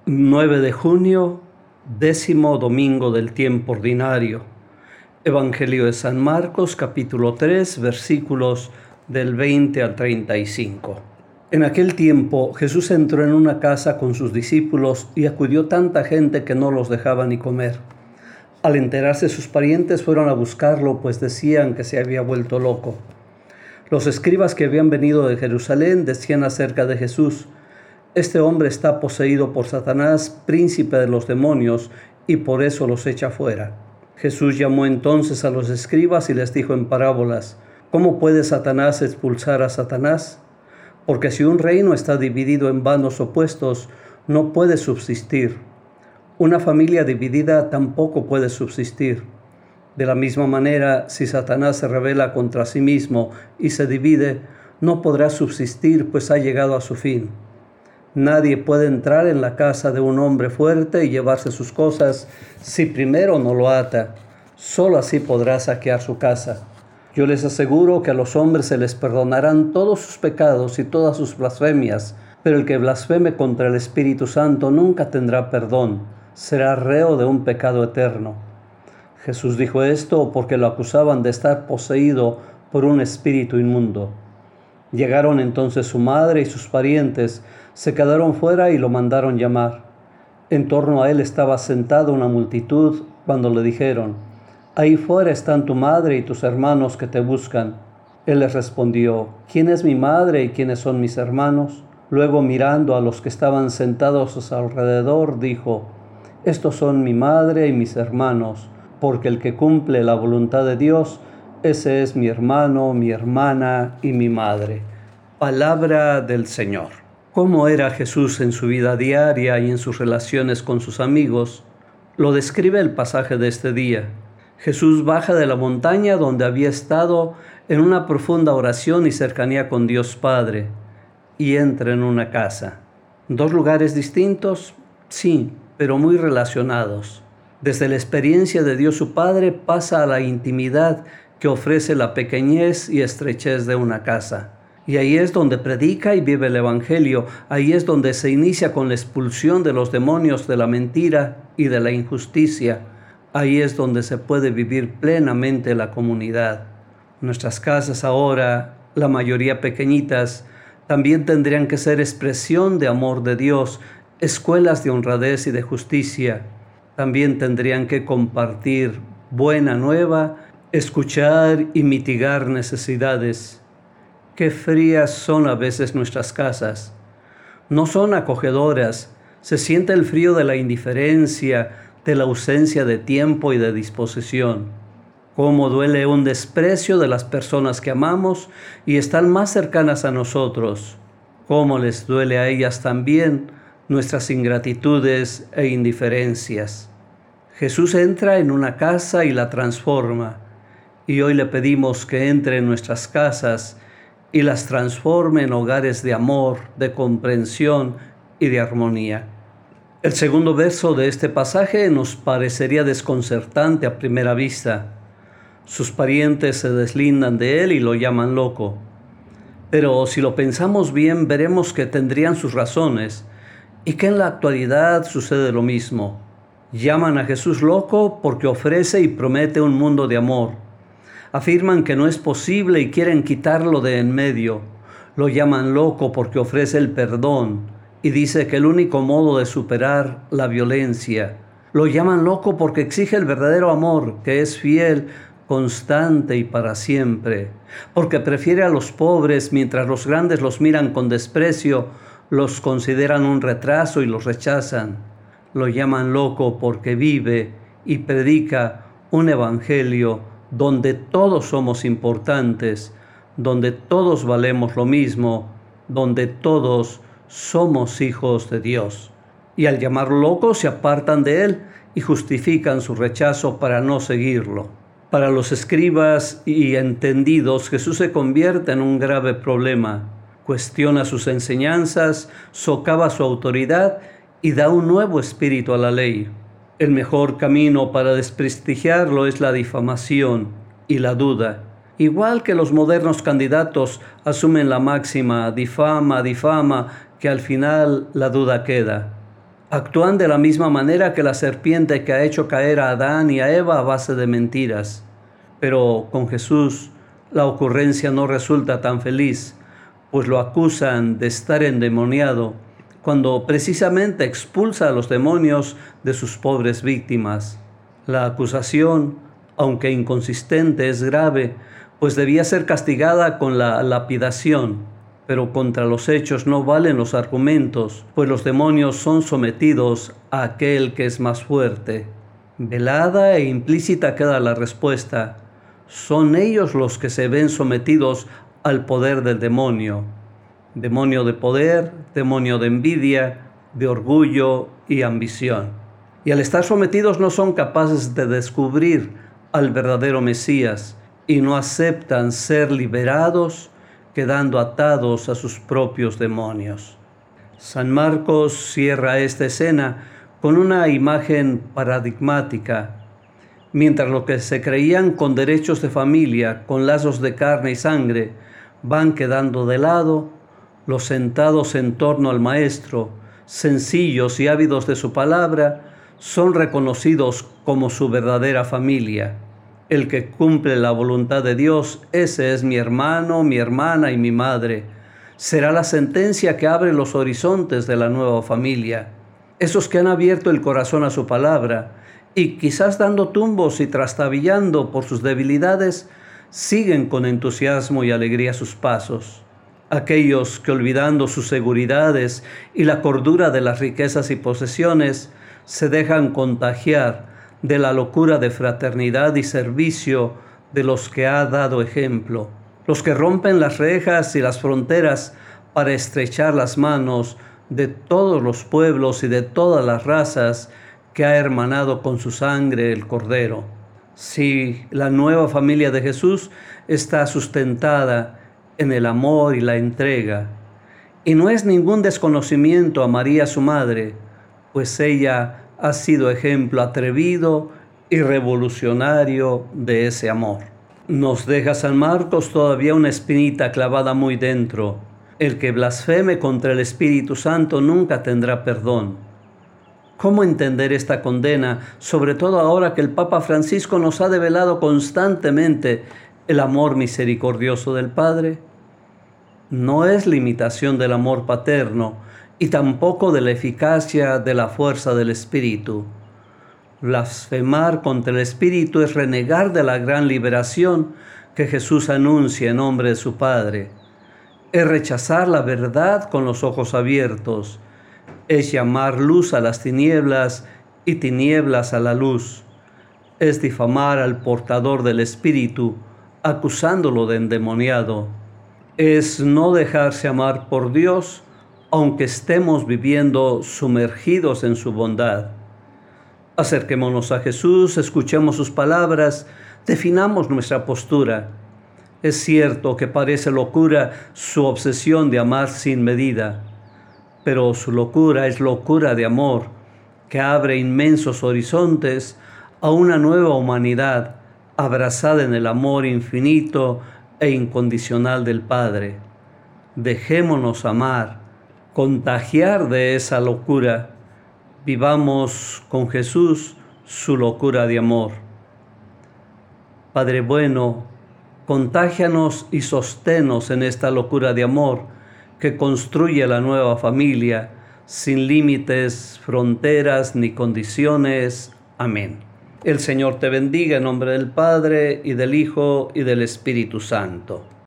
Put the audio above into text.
9 de junio, 10º domingo del tiempo ordinario. Evangelio de San Marcos, capítulo 3, versículos del 20 al 35. En aquel tiempo Jesús entró en una casa con sus discípulos y acudió tanta gente que no los dejaba ni comer. Al enterarse sus parientes fueron a buscarlo, pues decían que se había vuelto loco. Los escribas que habían venido de Jerusalén decían acerca de Jesús: este hombre está poseído por Satanás, príncipe de los demonios, y por eso los echa fuera. Jesús llamó entonces a los escribas y les dijo en parábolas: ¿cómo puede Satanás expulsar a Satanás? Porque si un reino está dividido en bandos opuestos, no puede subsistir. Una familia dividida tampoco puede subsistir. De la misma manera, si Satanás se rebela contra sí mismo y se divide, no podrá subsistir, pues ha llegado a su fin. Nadie puede entrar en la casa de un hombre fuerte y llevarse sus cosas si primero no lo ata. Solo así podrá saquear su casa. Yo les aseguro que a los hombres se les perdonarán todos sus pecados y todas sus blasfemias, pero el que blasfeme contra el Espíritu Santo nunca tendrá perdón, será reo de un pecado eterno. Jesús dijo esto porque lo acusaban de estar poseído por un espíritu inmundo. Llegaron entonces su madre y sus parientes, se quedaron fuera y lo mandaron llamar. En torno a él estaba sentada una multitud cuando le dijeron: ahí fuera están tu madre y tus hermanos que te buscan. Él les respondió: ¿quién es mi madre y quiénes son mis hermanos? Luego, mirando a los que estaban sentados a su alrededor, dijo: estos son mi madre y mis hermanos, porque el que cumple la voluntad de Dios, ese es mi hermano, mi hermana y mi madre. Palabra del Señor. ¿Cómo era Jesús en su vida diaria y en sus relaciones con sus amigos? Lo describe el pasaje de este día. Jesús baja de la montaña donde había estado en una profunda oración y cercanía con Dios Padre y entra en una casa. ¿Dos lugares distintos? Sí, pero muy relacionados. Desde la experiencia de Dios su Padre pasa a la intimidad que ofrece la pequeñez y estrechez de una casa. Y ahí es donde predica y vive el Evangelio. Ahí es donde se inicia con la expulsión de los demonios de la mentira y de la injusticia. Ahí es donde se puede vivir plenamente la comunidad. Nuestras casas ahora, la mayoría pequeñitas, también tendrían que ser expresión de amor de Dios, escuelas de honradez y de justicia. También tendrían que compartir buena nueva, escuchar y mitigar necesidades. Qué frías son a veces nuestras casas. No son acogedoras. Se siente el frío de la indiferencia, de la ausencia de tiempo y de disposición. Cómo duele un desprecio de las personas que amamos y están más cercanas a nosotros. Cómo les duele a ellas también nuestras ingratitudes e indiferencias. Jesús entra en una casa y la transforma. Y hoy le pedimos que entre en nuestras casas y las transforme en hogares de amor, de comprensión y de armonía. El segundo verso de este pasaje nos parecería desconcertante a primera vista. Sus parientes se deslindan de él y lo llaman loco. Pero si lo pensamos bien, veremos que tendrían sus razones y que en la actualidad sucede lo mismo. Llaman a Jesús loco porque ofrece y promete un mundo de amor. Afirman que no es posible y quieren quitarlo de en medio. Lo llaman loco porque ofrece el perdón y dice que el único modo de superar la violencia. Lo llaman loco porque exige el verdadero amor, que es fiel, constante y para siempre. Porque prefiere a los pobres mientras los grandes los miran con desprecio, los consideran un retraso y los rechazan. Lo llaman loco porque vive y predica un evangelio donde todos somos importantes, donde todos valemos lo mismo, donde todos somos hijos de Dios. Y al llamar loco se apartan de él y justifican su rechazo para no seguirlo. Para los escribas y entendidos, Jesús se convierte en un grave problema. Cuestiona sus enseñanzas, socava su autoridad y da un nuevo espíritu a la ley. El mejor camino para desprestigiarlo es la difamación y la duda. Igual que los modernos candidatos asumen la máxima difama, difama, que al final la duda queda. Actúan de la misma manera que la serpiente que ha hecho caer a Adán y a Eva a base de mentiras. Pero con Jesús la ocurrencia no resulta tan feliz, pues lo acusan de estar endemoniado, cuando precisamente expulsa a los demonios de sus pobres víctimas. La acusación, aunque inconsistente, es grave, pues debía ser castigada con la lapidación. Pero contra los hechos no valen los argumentos, pues los demonios son sometidos a aquel que es más fuerte. Velada e implícita queda la respuesta. Son ellos los que se ven sometidos al poder del demonio. Demonio de poder, demonio de envidia, de orgullo y ambición. Y al estar sometidos no son capaces de descubrir al verdadero Mesías y no aceptan ser liberados, quedando atados a sus propios demonios. San Marcos cierra esta escena con una imagen paradigmática. Mientras los que se creían con derechos de familia, con lazos de carne y sangre, van quedando de lado, los sentados en torno al Maestro, sencillos y ávidos de su palabra, son reconocidos como su verdadera familia. El que cumple la voluntad de Dios, ese es mi hermano, mi hermana y mi madre. Será la sentencia que abre los horizontes de la nueva familia. Esos que han abierto el corazón a su palabra y quizás dando tumbos y trastabillando por sus debilidades, siguen con entusiasmo y alegría sus pasos. Aquellos que olvidando sus seguridades y la cordura de las riquezas y posesiones, se dejan contagiar de la locura de fraternidad y servicio de los que ha dado ejemplo, los que rompen las rejas y las fronteras para estrechar las manos de todos los pueblos y de todas las razas que ha hermanado con su sangre el Cordero. Sí, la nueva familia de Jesús está sustentada en el amor y la entrega, y no es ningún desconocimiento a María su madre, pues ella ha sido ejemplo atrevido y revolucionario de ese amor. Nos deja San Marcos todavía una espinita clavada muy dentro. El que blasfeme contra el Espíritu Santo nunca tendrá perdón. ¿Cómo entender esta condena, sobre todo ahora que el Papa Francisco nos ha develado constantemente el amor misericordioso del Padre? No es limitación del amor paterno, y tampoco de la eficacia de la fuerza del Espíritu. Blasfemar contra el Espíritu es renegar de la gran liberación que Jesús anuncia en nombre de su Padre. Es rechazar la verdad con los ojos abiertos. Es llamar luz a las tinieblas y tinieblas a la luz. Es difamar al portador del Espíritu, acusándolo de endemoniado. Es no dejarse amar por Dios, aunque estemos viviendo sumergidos en su bondad. Acerquémonos a Jesús, escuchemos sus palabras, definamos nuestra postura. Es cierto que parece locura su obsesión de amar sin medida, pero su locura es locura de amor, que abre inmensos horizontes a una nueva humanidad abrazada en el amor infinito e incondicional del Padre. Dejémonos amar, contagiar de esa locura. Vivamos con Jesús su locura de amor. Padre bueno, contágianos y sosténnos en esta locura de amor que construye la nueva familia, sin límites, fronteras ni condiciones. Amén. El Señor te bendiga en nombre del Padre, y del Hijo, y del Espíritu Santo.